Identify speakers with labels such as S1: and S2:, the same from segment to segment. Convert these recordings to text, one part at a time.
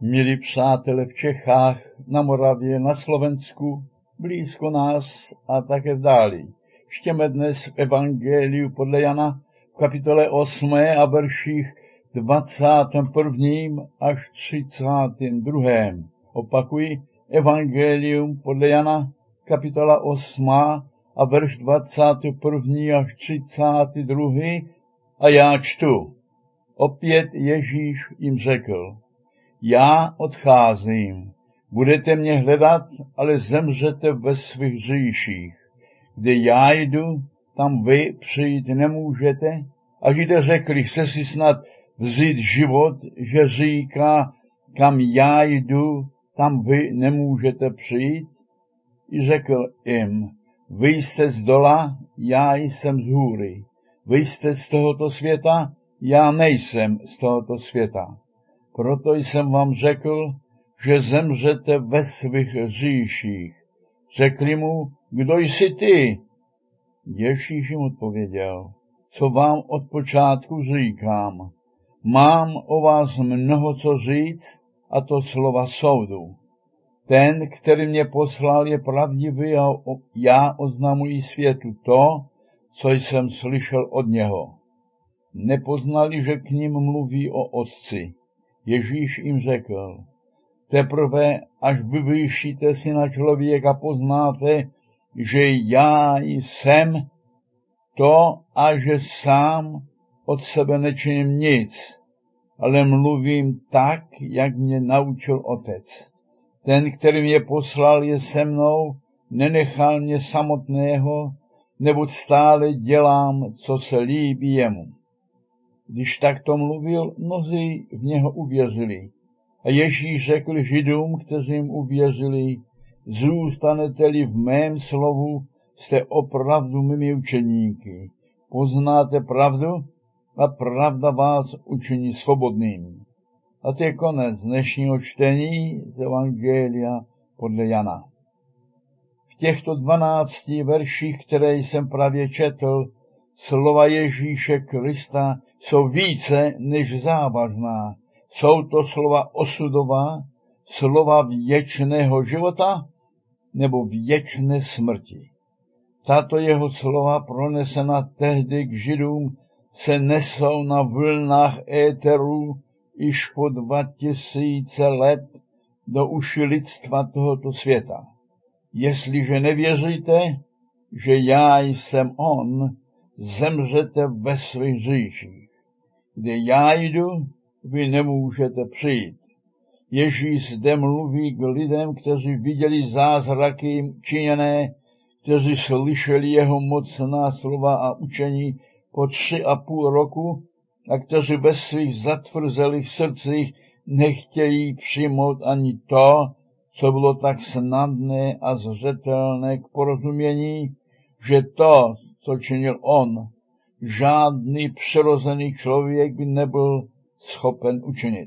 S1: Milí přátelé v Čechách, na Moravě, na Slovensku, blízko nás a také v dáli. Čteme dnes v Evangeliu podle Jana v kapitole 8 a verších 21. až 32. Opakuji, Evangelium podle Jana, kapitola 8 a verš 21. až 32. A já čtu. Opět Ježíš jim řekl: Já odcházím, budete mě hledat, ale zemřete ve svých hříších. Kde já jdu, tam vy přijít nemůžete. A Židé řekli: chce si snad vzít život, že říká, kam já jdu, tam vy nemůžete přijít? I řekl jim: vy jste z dola, já jsem z hůry. Vy jste z tohoto světa, já nejsem z tohoto světa. Proto jsem vám řekl, že zemřete ve svých hříších. Řekli mu: kdo jsi ty? Ježíš jim odpověděl: co vám od počátku říkám. Mám o vás mnoho co říct, a to slova soudu. Ten, který mě poslal, je pravdivý a já oznamuji světu to, co jsem slyšel od něho. Nepoznali, že k ním mluví o Otci. Ježíš jim řekl: teprve až vyvýšíte Syna člověka, poznáte, že já jsem to a že sám od sebe nečiním nic, ale mluvím tak, jak mě naučil Otec. Ten, který mě poslal, je se mnou, nenechal mě samotného, neboť stále dělám, co se líbí jemu. Když takto mluvil, mnozí v něho uvěřili. A Ježíš řekl Židům, kteří jim uvěřili: zůstanete-li v mém slovu, jste opravdu mými učeníky. Poznáte pravdu a pravda vás učiní svobodnými. A to je konec dnešního čtení z Evangelia podle Jana. V těchto 12 verších, které jsem právě četl, slova Ježíše Krista jsou více než závažná. Jsou to slova osudová, slova věčného života nebo věčné smrti. Tato jeho slova, pronesena tehdy k Židům, se nesou na vlnách éteru již po 2000 let do uši lidstva tohoto světa. Jestliže nevěříte, že já jsem on, zemřete ve svých hříších. Kde já jdu, vy nemůžete přijít. Ježíš zde mluví k lidem, kteří viděli zázraky činěné, kteří slyšeli jeho mocná slova a učení po 3,5 roku a kteří ve svých zatvrzelých srdcích nechtějí přijmout ani to, co bylo tak snadné a zřetelné k porozumění, že to, co činil on, žádný přirozený člověk by nebyl schopen učinit.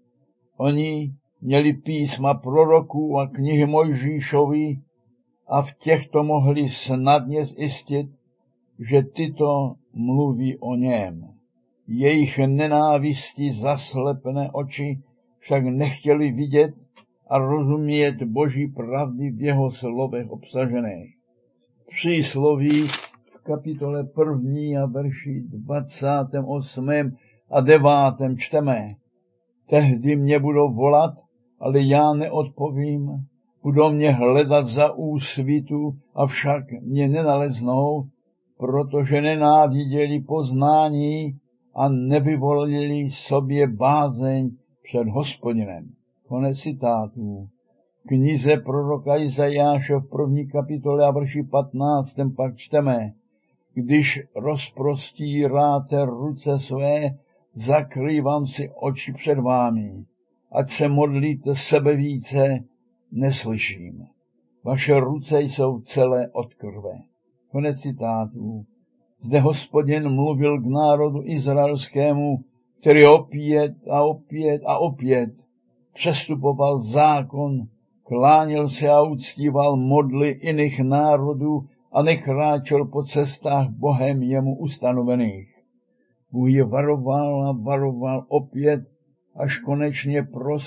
S1: Oni měli písma proroků a knihy Mojžíšovi a v těchto mohli snadně zjistit, že tyto mluví o něm. Jejich nenávistí zaslepené oči však nechtěli vidět a rozumět Boží pravdy v jeho slovech obsažených. Přísloví v kapitole 1. a verši 28. a 9. čteme: tehdy mě budou volat, ale já neodpovím, budou mě hledat za úsvitu, avšak mě nenaleznou, protože nenáviděli poznání a nevyvolili sobě bázeň před Hospodinem. Konec citátů. V knize proroka Izajáše v 1. kapitole a verši 15. pak čteme: když rozprostíráte ruce své, zakrývám si oči před vámi. Ať se modlíte sebe více, neslyším. Vaše ruce jsou celé od krve. Konec citátů. Zde Hospodin mluvil k národu izraelskému, který opět a opět a opět přestupoval zákon, klánil se a uctíval modly jiných národů a nekráčel po cestách Bohem jemu ustanovených. Bůh je varoval a varoval opět, až konečně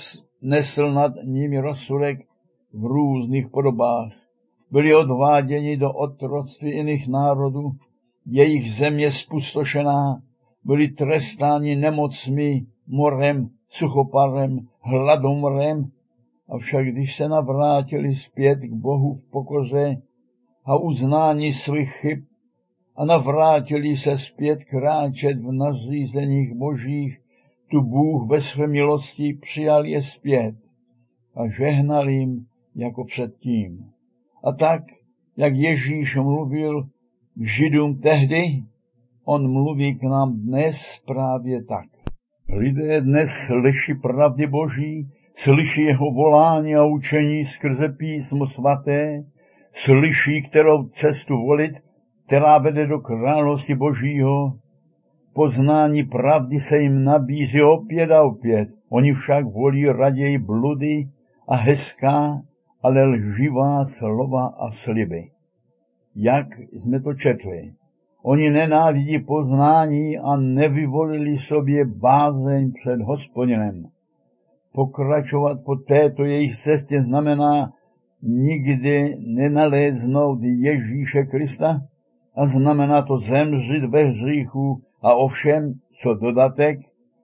S1: nesl nad nimi rozsudek v různých podobách. Byli odváděni do otroctví jiných národů, jejich země spustošená, byli trestáni nemocmi, morem, suchoparem, hladomorem, avšak když se navrátili zpět k Bohu v pokoře a uznání svých chyb a navrátili se zpět kráčet v nařízeních božích, tu Bůh ve své milosti přijal je zpět a žehnal jim jako předtím. A tak, jak Ježíš mluvil k Židům tehdy, on mluví k nám dnes právě tak. Lidé dnes slyší pravdy Boží, slyší jeho volání a učení skrze písmo svaté, slyší, kterou cestu volit, která vede do království Božího. Poznání pravdy se jim nabízí opět a opět. Oni však volí raději bludy a hezká, ale lživá slova a sliby. Jak jsme to četli, oni nenávidí poznání a nevyvolili sobě bázeň před Hospodinem. Pokračovat po této jejich cestě znamená nikdy nenaléznout Ježíše Krista a znamená to zemřít ve hříchu a ovšem, co dodatek,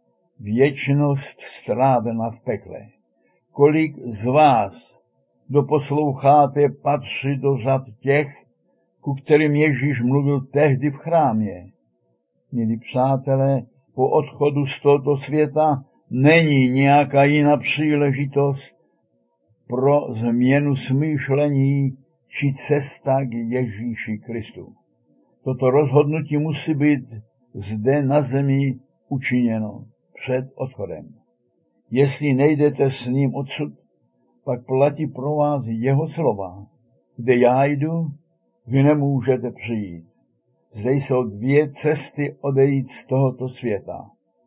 S1: věčnost strávena v pekle. Kolik z vás, kdo posloucháte, patří do řad těch, ku kterým Ježíš mluvil tehdy v chrámě? Milí přátelé, po odchodu z tohoto světa není nějaká jiná příležitost pro změnu smýšlení či cesta k Ježíši Kristu. Toto rozhodnutí musí být zde na zemi učiněno před odchodem. Jestli nejdete s ním odsud, pak platí pro vás jeho slova. Kde já jdu, vy nemůžete přijít. Zde jsou dvě cesty odejít z tohoto světa.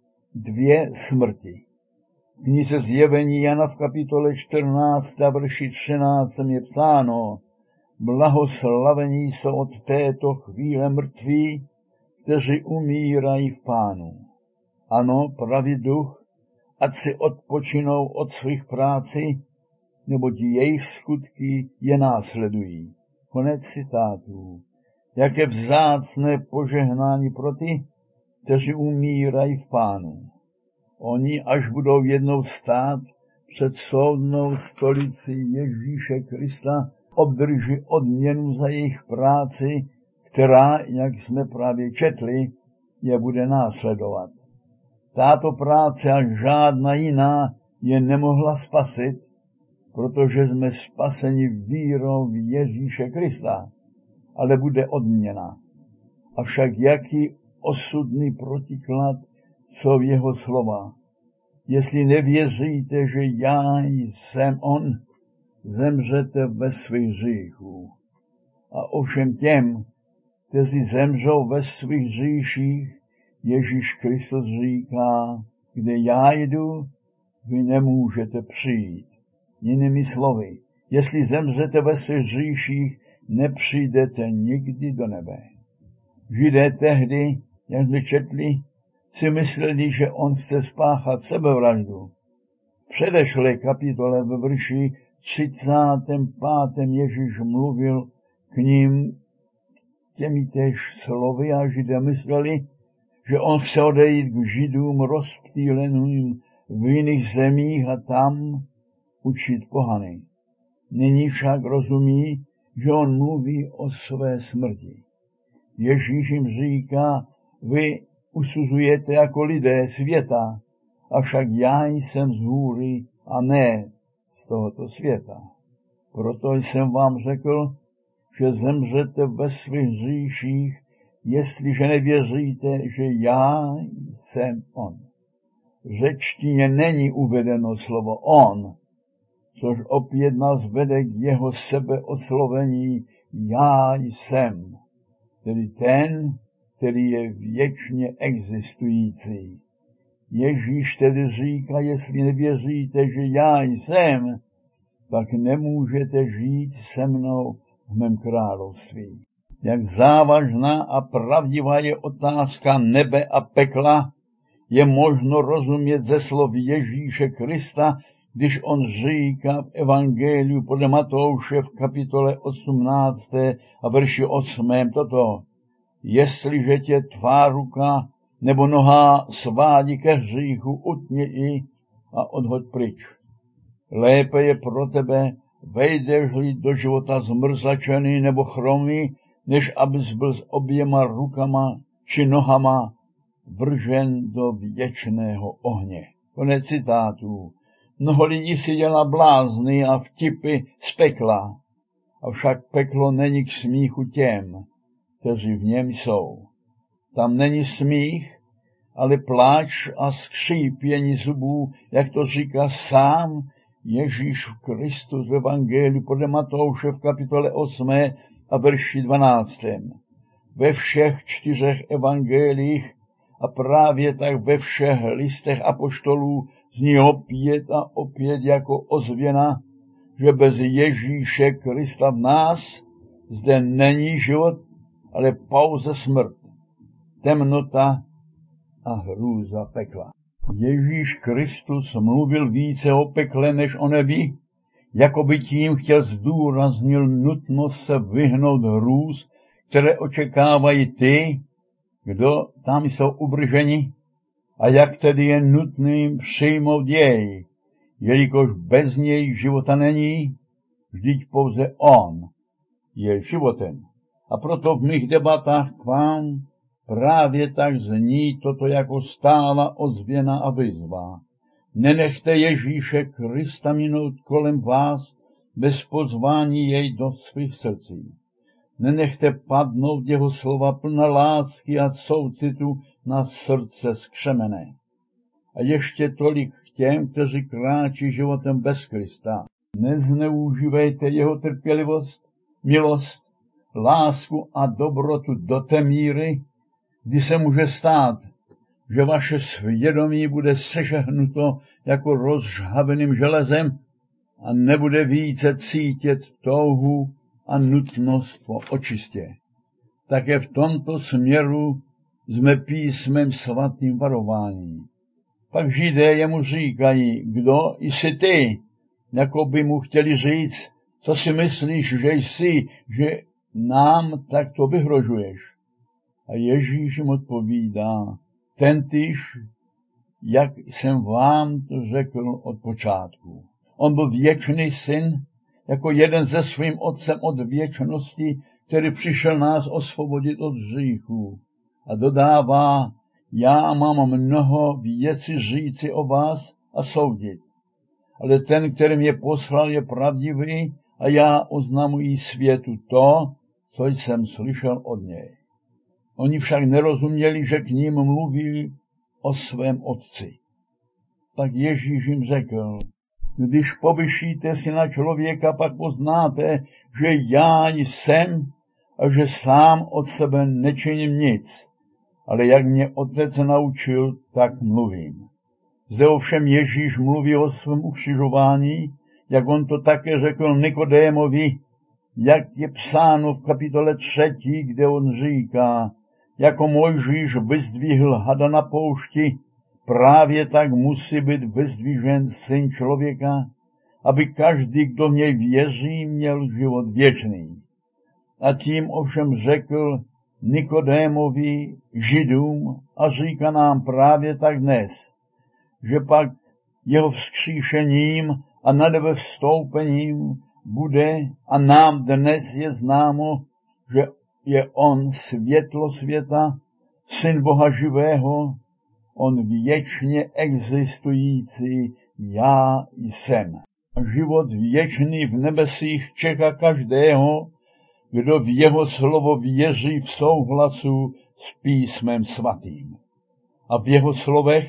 S1: Dvě smrti. V knize Zjevení Jana v kapitole 14 a verši 13 je psáno: blahoslavení jsou od této chvíle mrtví, kteří umírají v Pánu. Ano, pravý duch, ať si odpočinou od svých práci, neboť jejich skutky je následují. Konec citátů. Jaké vzácné požehnání pro ty, kteří umírají v Pánu. Oni, až budou jednou stát před soudnou stolici Ježíše Krista, obdrží odměnu za jejich práci, která, jak jsme právě četli, je bude následovat. Tato práce a žádná jiná je nemohla spasit, protože jsme spaseni vírou v Ježíše Krista, ale bude odměna. Avšak jaký osudný protiklad jsou jeho slova. Jestli nevěříte, že já jsem on, zemřete ve svých hříchů. A ovšem těm, kteří zemřou ve svých hříších, Ježíš Kristus říká, kde já jdu, vy nemůžete přijít. Jinými slovy, jestli zemřete ve svých hříších, nepřijdete nikdy do nebe. Židé tehdy, jak jsme četli, si mysleli, že on chce spáchat sebevraždu. V předešlé kapitole ve verši 35. Ježíš mluvil k ním těmitéž slovy a Židé mysleli, že on chce odejít k Židům rozptýleným v jiných zemích a tam učit pohany. Nyní však rozumí, že on mluví o své smrti. Ježíš jim říká, vy usuzujete jako lidé světa, avšak já jsem z hůry a ne z tohoto světa. Proto jsem vám řekl, že zemřete ve svých hříších, jestliže nevěříte, že já jsem on. V řečtině není uvedeno slovo on, což opět nás vede k jeho sebeoslovení já jsem, tedy ten, který je věčně existující. Ježíš tedy říká, jestli nevěříte, že já jsem, pak nemůžete žít se mnou v mém království. Jak závažná a pravdivá je otázka nebe a pekla, je možno rozumět ze slov Ježíše Krista, když on říká v Evangeliu podle Matouše v kapitole 18. a verši 8. toto: jestliže tě tvá ruka nebo noha svádí ke hříchu, utni ji a odhoď pryč. Lépe je pro tebe, vejdeš-li do života zmrzačený nebo chromý, než abys byl s oběma rukama či nohama vržen do věčného ohně. Konec citátu. Mnoho lidí si dělá blázny a vtipy z pekla, avšak peklo není k smíchu těm, kteří v něm jsou. Tam není smích, ale pláč a skřípění zubů, jak to říká sám Ježíš Kristus v Evangeliu podle Matouše v kapitole 8. a verši 12. Ve všech 4 evangelích a právě tak ve všech listech apoštolů zní opět a opět jako ozvěna, že bez Ježíše Krista v nás zde není život, ale pouze smrt, temnota a hrůza pekla. Ježíš Kristus mluvil více o pekle než o nebi, jako by tím chtěl zdůraznit nutnost se vyhnout hrůz, které očekávají ty, kdo tam jsou uvrženi, a jak tedy je nutným přijmout jej, jelikož bez něj života není, vždyť pouze on je životem. A proto v mých debatách k vám právě tak zní toto jako stála ozvěna a výzva. Nenechte Ježíše Krista minout kolem vás bez pozvání jej do svých srdcí. Nenechte padnout jeho slova plná lásky a soucitu na srdce skřemené. A ještě tolik k těm, kteří kráčí životem bez Krista. Nezneužívejte jeho trpělivost, milost, lásku a dobrotu do té míry, kdy se může stát, že vaše svědomí bude sežehnuto jako rozžhaveným železem a nebude více cítit touhu a nutnost po očistě. Také v tomto směru jsme písmem svatým varování. Pak Židé jemu říkají, kdo jsi ty, jako by mu chtěli říct, co si myslíš, že jsi, že nám takto vyhrožuješ. A Ježíš jim odpovídá, tentýž, jak jsem vám to řekl od počátku. On byl věčný syn, jako jeden se svým otcem od věčnosti, který přišel nás osvobodit od hříchů. A dodává, já mám mnoho věcí říci o vás a soudit. Ale ten, který mě poslal, je pravdivý a já oznamuji světu to, co jsem slyšel od něj. Oni však nerozuměli, že k ním mluví o svém otci. Tak Ježíš jim řekl, když povyšíte si na člověka, pak poznáte, že já jsem a že sám od sebe nečiním nic, ale jak mě otec naučil, tak mluvím. Zde ovšem Ježíš mluví o svém ukřižování, jak on to také řekl Nikodémovi, jak je psáno v kapitole 3, kde on říká, jako Mojžíš vyzdvihl hada na poušti, právě tak musí být vyzdvižen Syn člověka, aby každý, kdo v něj věří, měl život věčný. A tím ovšem řekl Nikodémovi, Židům, a říká nám právě tak dnes, že pak jeho vzkříšením a na nebe vstoupením bude a nám dnes je známo, že je on světlo světa, Syn Boha živého, on věčně existující, já jsem. A život věčný v nebesích čeká každého, kdo v jeho slovo věří v souhlasu s písmem svatým. A v jeho slovech,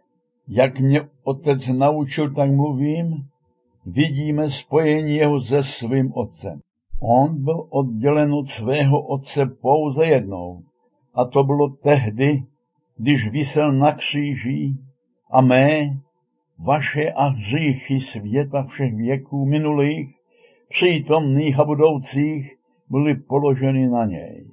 S1: jak mě otec naučil, tak mluvím, vidíme spojení jeho se svým otcem. On byl oddělen od svého otce pouze jednou, a to bylo tehdy, když visel na kříži a mé, vaše a hříchy světa všech věků minulých, přítomných a budoucích, byly položeny na něj.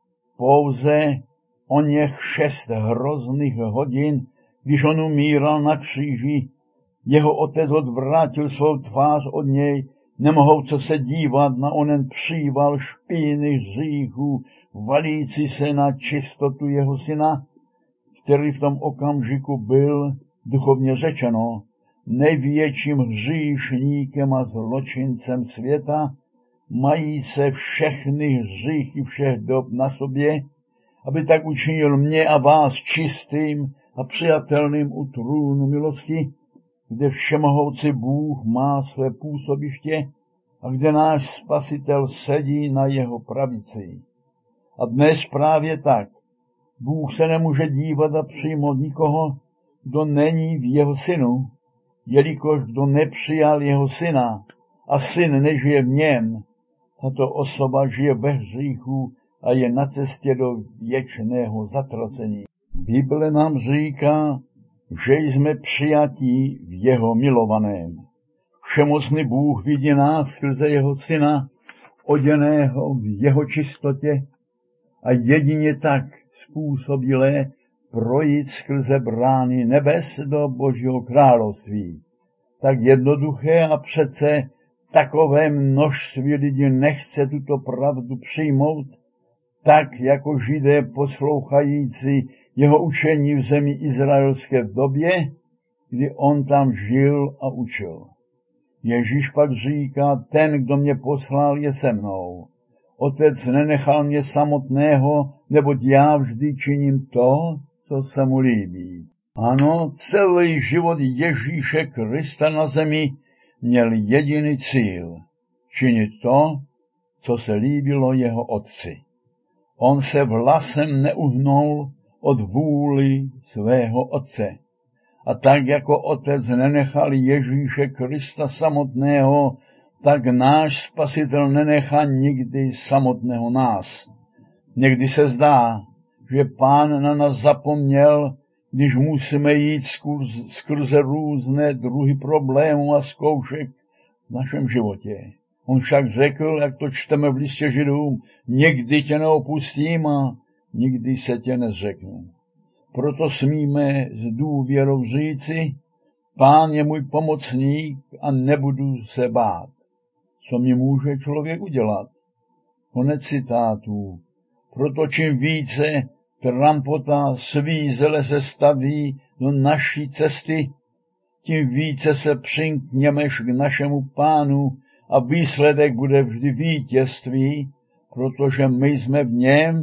S1: Pouze o něch 6 hrozných hodin, když on umíral na kříži, Jeho otec odvrátil svou tvář od něj, nemohouce se dívat na onen příval špíny hříchů, valící se na čistotu jeho syna, který v tom okamžiku byl, duchovně řečeno, největším hříšníkem a zločincem světa, mají se všechny hříchy všech dob na sobě, aby tak učinil mě a vás čistým a přijatelným u trůnu milosti, kde všemohoucí Bůh má své působiště a kde náš Spasitel sedí na jeho pravici. A dnes právě tak. Bůh se nemůže dívat a přijmout nikoho, kdo není v jeho synu, jelikož kdo nepřijal jeho syna a syn nežije v něm, tato osoba žije ve hříchu a je na cestě do věčného zatracení. Bible nám říká, že jsme přijatí v jeho milovaném. Všemocný Bůh vidí nás skrze jeho syna, oděného v jeho čistotě a jedině tak způsobilé projít skrze brány nebes do Božího království. Tak jednoduché a přece takové množství lidí nechce tuto pravdu přijmout, tak jako Židé poslouchající jeho učení v zemi izraelské v době, kdy on tam žil a učil. Ježíš pak říká, ten, kdo mě poslal, je se mnou. Otec nenechal mě samotného, neboť já vždy činím to, co se mu líbí. Ano, celý život Ježíše Krista na zemi měl jediný cíl. Činit to, co se líbilo jeho otci. On se vlasem neuhnul od vůli svého otce. A tak jako otec nenechal Ježíše Krista samotného, tak náš Spasitel nenechá nikdy samotného nás. Někdy se zdá, že Pán na nás zapomněl, když musíme jít skrze různé druhy problémů a zkoušek v našem životě. On však řekl, jak to čteme v listě Židům, nikdy tě neopustím a nikdy se tě nezřeknu. Proto smíme s důvěrou říci, Pán je můj pomocník a nebudu se bát. Co mi může člověk udělat? Konec citátů. Proto čím více trampota svízele se staví do naší cesty, tím více se přinkněmeš k našemu Pánu a výsledek bude vždy vítězství, protože my jsme v něm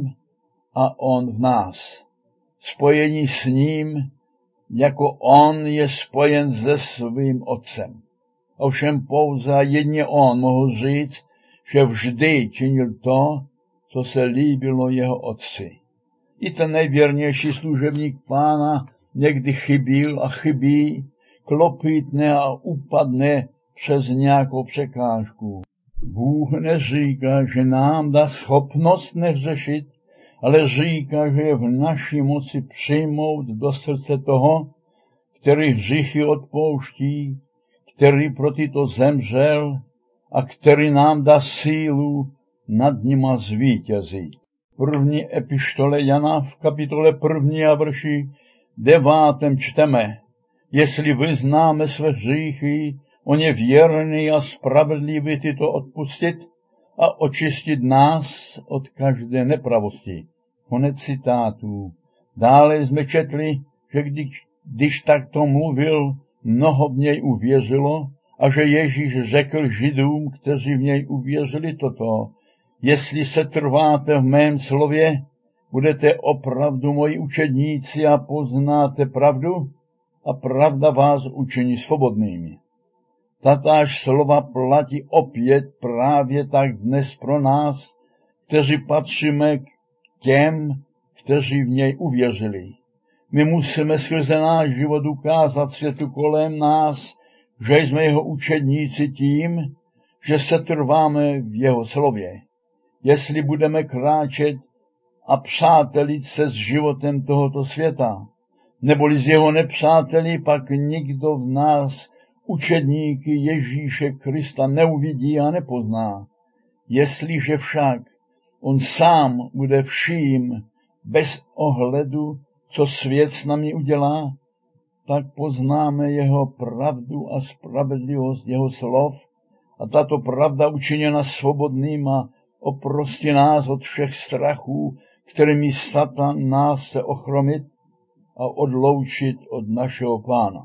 S1: a on v nás. Spojení s ním, jako on je spojen se svým otcem. Ovšem pouze jedně on mohl říct, že vždy činil to, co se líbilo jeho otci. I ten nejvěrnější služebník Pána někdy chybil a chybí, klopítne a upadne přes nějakou překážku. Bůh neříká, že nám dá schopnost nehřešit, ale říká, že je v naší moci přijmout do srdce toho, který hříchy odpouští, který pro tyto zemřel a který nám dá sílu nad nima zvítězit. První epištole Jana v kapitole 1 a verši 9 čteme, jestli vyznáme své hříchy, on je věrný a spravedlivý tyto odpustit a očistit nás od každé nepravosti. Konec citátů. Dále jsme četli, že když takto mluvil, mnoho v něj uvěřilo a že Ježíš řekl Židům, kteří v něj uvěřili toto, jestli se trváte v mém slově, budete opravdu moji učedníci a poznáte pravdu a pravda vás učiní svobodnými. Tatáž slova platí opět právě tak dnes pro nás, kteří patříme k těm, kteří v něj uvěřili. My musíme skrze náš život ukázat světu kolem nás, že jsme jeho učedníci tím, že se trváme v jeho slově. Jestli budeme kráčet a přátelit se s životem tohoto světa, neboli s jeho nepřáteli, pak nikdo v nás učedníky Ježíše Krista neuvidí a nepozná. Jestliže však on sám bude vším bez ohledu, co svět s námi udělá, tak poznáme jeho pravdu a spravedlivost jeho slov a tato pravda učiněna svobodným a oprostí nás od všech strachů, kterými Satan nás chce ochromit a odloučit od našeho Pána.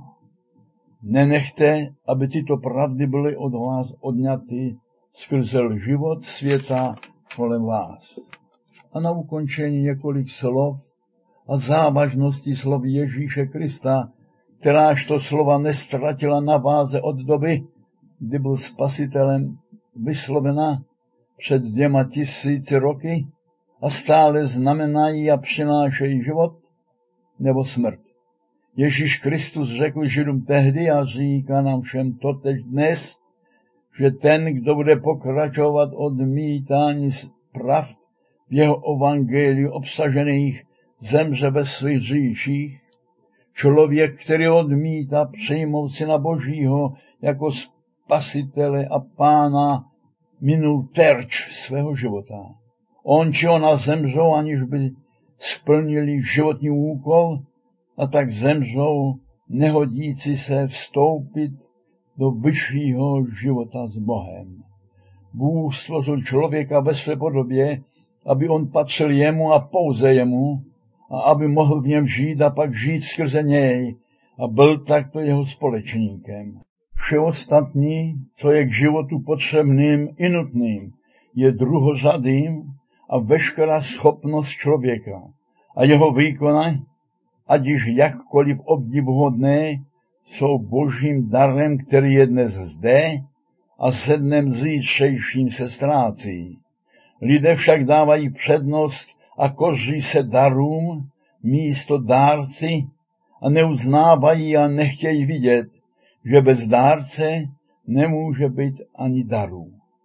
S1: Nenechte, aby tyto pravdy byly od vás odňaty skrze život světa kolem vás. A na ukončení několik slov a závažnosti slov Ježíše Krista, kteráž to slova nestratila na váze od doby, kdy byl Spasitelem vyslovena před 2000 roky a stále znamenají a přinášejí život nebo smrt. Ježíš Kristus řekl Židům tehdy a říká nám všem totež dnes, že ten, kdo bude pokračovat odmítání pravd v jeho evangeliu obsažených, zemře ve svých hříších. Člověk, který odmítá přijmout Syna Božího jako Spasitele a Pána, minul terč svého života. On či ona zemřou, aniž by splnili životní úkol, a tak zemřou, nehodící se vstoupit do vyššího života s Bohem. Bůh stvořil člověka ve své podobě, aby on patřil jemu a pouze jemu, a aby mohl v něm žít a pak žít skrze něj a byl takto jeho společníkem. Vše ostatní, co je k životu potřebným i nutným, je druhořadým a veškerá schopnost člověka a jeho výkony, ať již jakkoliv obdivuhodné, jsou božím darem, který je dnes zde a se dnem zítřejším se ztrácí. Lidé však dávají přednost a koří se darům místo dárci a neuznávají a nechtějí vidět, že bez dárce nemůže být ani darů.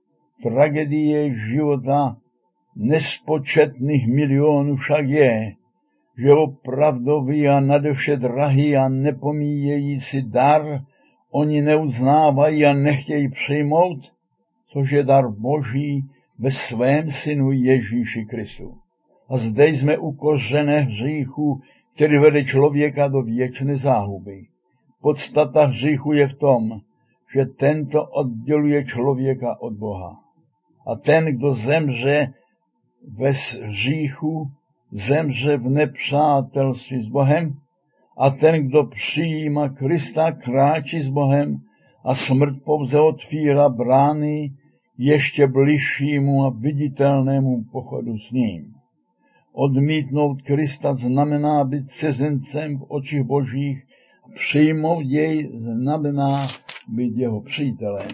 S1: Tragédie života nespočetných milionů však je, že opravdový a nadevše drahý a nepomíjející dar oni neuznávají a nechtějí přijmout, což je dar Boží ve svém Synu Ježíši Kristu. A zde jsme u kořene hříchu, který vede člověka do věčné záhuby. Podstata hříchu je v tom, že tento odděluje člověka od Boha. A ten, kdo zemře ve hříchu, zemře v nepřátelství s Bohem, a ten, kdo přijímá Krista, kráčí s Bohem a smrt pouze otvírá brány ještě bližšímu a viditelnému pochodu s ním. Odmítnout Krista znamená být cizincem v očích Božích, přijmout jej znamená být jeho přítelem.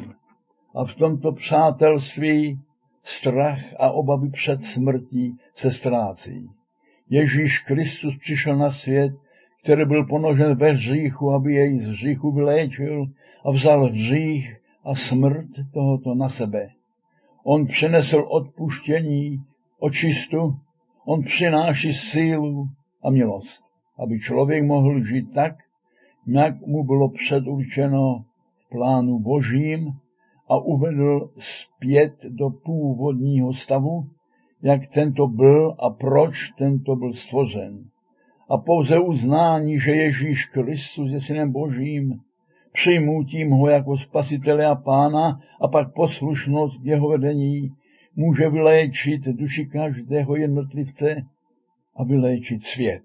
S1: A v tomto přátelství strach a obavy před smrtí se ztrácí. Ježíš Kristus přišel na svět, který byl ponožen ve hříchu, aby jej z hříchu vyléčil a vzal hřích a smrt tohoto na sebe. On přinesl odpuštění, očistu, on přináší sílu a milost, aby člověk mohl žít tak, jak mu bylo předurčeno v plánu Božím a uvedl zpět do původního stavu, jak tento byl a proč tento byl stvořen. A pouze uznání, že Ježíš Kristus je Synem Božím, přijmutím ho jako Spasitele a Pána a pak poslušnost k jeho vedení může vyléčit duši každého jednotlivce a vyléčit svět.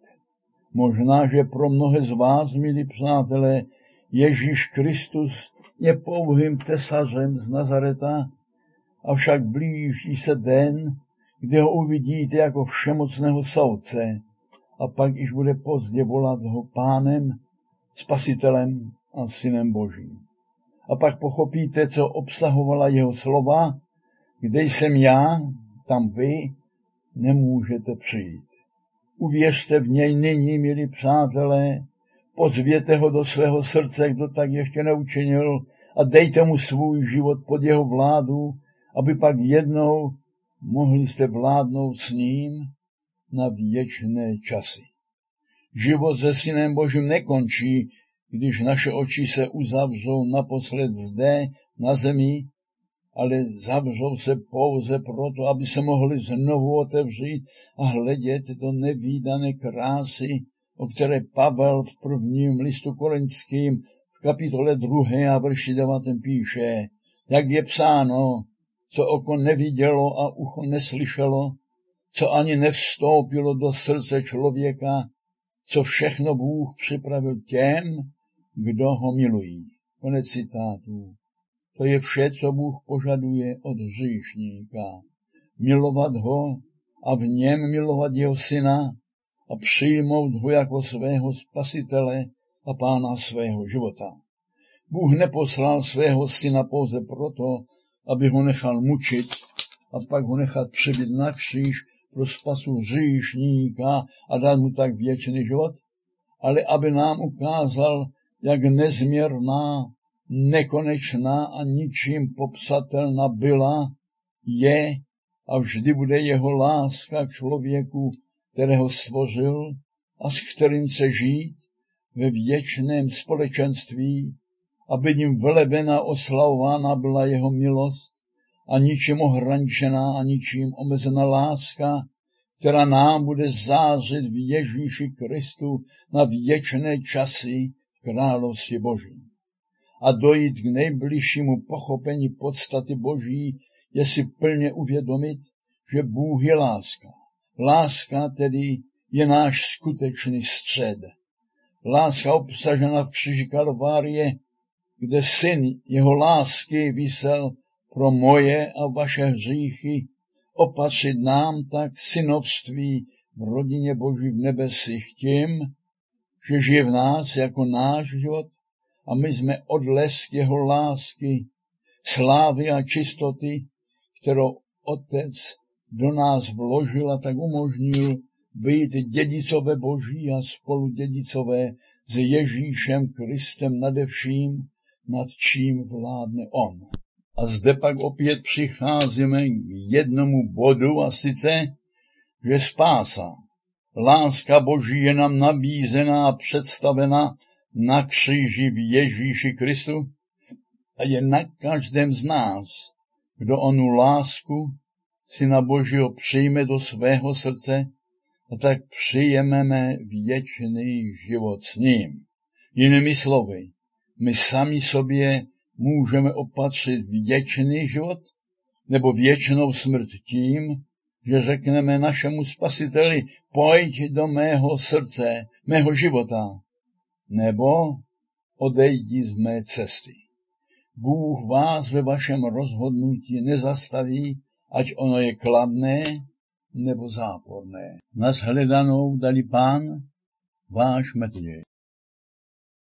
S1: Možná, že pro mnohé z vás, milí přátelé, Ježíš Kristus je pouhým tesařem z Nazareta, avšak blíží se den, kdy ho uvidíte jako všemocného soudce a pak již bude pozdě volat ho Pánem, Spasitelem a Synem Božím. A pak pochopíte, co obsahovala jeho slova, kde jsem já, tam vy nemůžete přijít. Uvěřte v něj nyní, milí přátelé, pozvěte ho do svého srdce, kdo tak ještě neučinil, a dejte mu svůj život pod jeho vládu, aby pak jednou mohli jste vládnout s ním na věčné časy. Život se Synem Božím nekončí, když naše oči se uzavřou naposled zde na zemi, ale zavřou se pouze proto, aby se mohli znovu otevřít a hledět do nevídané krásy o které Pavel v prvním listu Korinským v kapitole 2 a verši 9 píše, jak je psáno, co oko nevidělo a ucho neslyšelo, co ani nevstoupilo do srdce člověka, co všechno Bůh připravil těm, kdo ho milují. Konec citátu. To je vše, co Bůh požaduje od hříšníka. Milovat ho a v něm milovat jeho syna a přijmout ho jako svého spasitele a pána svého života. Bůh neposlal svého syna pouze proto, aby ho nechal mučit a pak ho nechat přibít na kříž pro spasu hříšníka a dát mu tak věčný život, ale aby nám ukázal, jak nezměrná, nekonečná a ničím popsatelná byla, je a vždy bude jeho láska k člověku, kterého stvořil a s kterým chce žít ve věčném společenství, aby jim velebena oslavována byla jeho milost a ničím ohraničená a ničím omezená láska, která nám bude zářit v Ježíši Kristu na věčné časy v království Božím. A dojít k nejbližšímu pochopení podstaty Boží je si plně uvědomit, že Bůh je láska. Láska tedy je náš skutečný střed. Láska obsažena v kříži Kalvárie, kde syn jeho lásky visel pro moje a vaše hříchy, opatřit nám tak synovství v rodině Boží v nebesích tím, že žije v nás jako náš život a my jsme odlesk jeho lásky, slávy a čistoty, kterou Otec do nás vložil a tak umožnil být dědicové Boží a spolu dědicové s Ježíšem Kristem nade vším, nad čím vládne on. A zde pak opět přicházíme k jednomu bodu, a sice, že spása, láska Boží je nám nabízená a představena na kříži v Ježíši Kristu a je na každém z nás, kdo onu lásku Syna Božího přijme do svého srdce a tak přijmeme věčný život s ním. Jinými slovy, my sami sobě můžeme opatřit věčný život nebo věčnou smrt tím, že řekneme našemu Spasiteli, pojď do mého srdce, mého života, nebo odejdi z mé cesty. Bůh vás ve vašem rozhodnutí nezastaví, ať ono je kladné nebo záporné. Nashledanou dali Pán, váš Matěj.